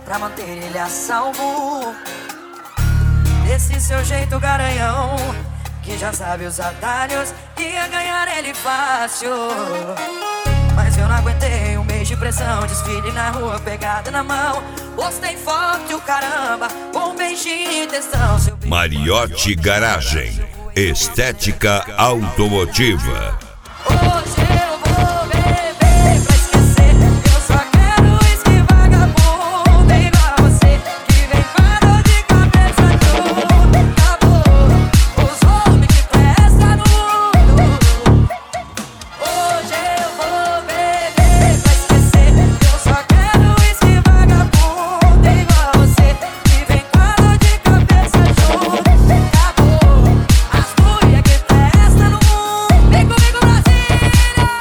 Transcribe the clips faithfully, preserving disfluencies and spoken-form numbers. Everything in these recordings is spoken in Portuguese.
pra manter ele a salvo. Desse seu jeito garanhão, que já sabe os atalhos, ia ganhar ele fácil. Mas eu não aguentei um mês de pressão, desfile na rua, pegada na mão. Postei foto e o caramba, com um beijinho e textão. Mariotti Garagem, estética automotiva. Hoje eu vou beber pra esquecer. Eu só quero uísque vagabundo igual você, que vem com a dor de cabeça tudo. Acabou os homens que prestam no mundo. Hoje eu vou beber pra esquecer. Eu só quero uísque vagabundo igual você, que vem com a dor de cabeça junto. Acabou as mulheres que prestam no mundo. Vem comigo, Brasília!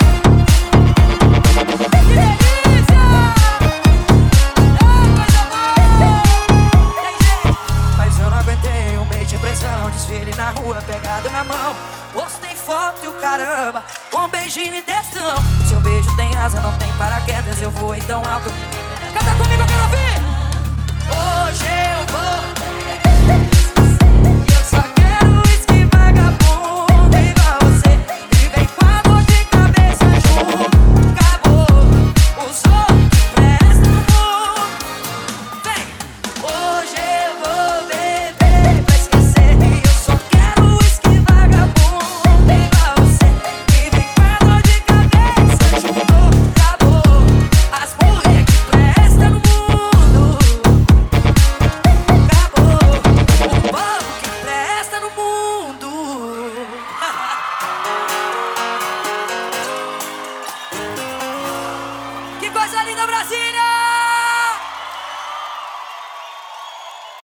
Que delícia! É coisa boa! Tem gente, mas eu não aguentei um mês de pressão, desfile na rua, pegado na mão. Postei foto e o caramba, com um beijinho e textão. Seu beijo tem asa, não tem paraquedas, eu voei tão alto. Canta comigo, eu quero ouvir! Hoje eu vou. Eu só quero uísque vagabundo igual você, que vem com a dor de cabeça junto. Acabou os homens que prestam no mundo. Vem! Hoje eu vou beber pra esquecer. Eu só quero uísque vagabundo igual você, que vem com a dor de cabeça junto. Acabou as mulheres que prestam no mundo. Acabou o povo que presta no mundo. Que coisa linda, Brasília!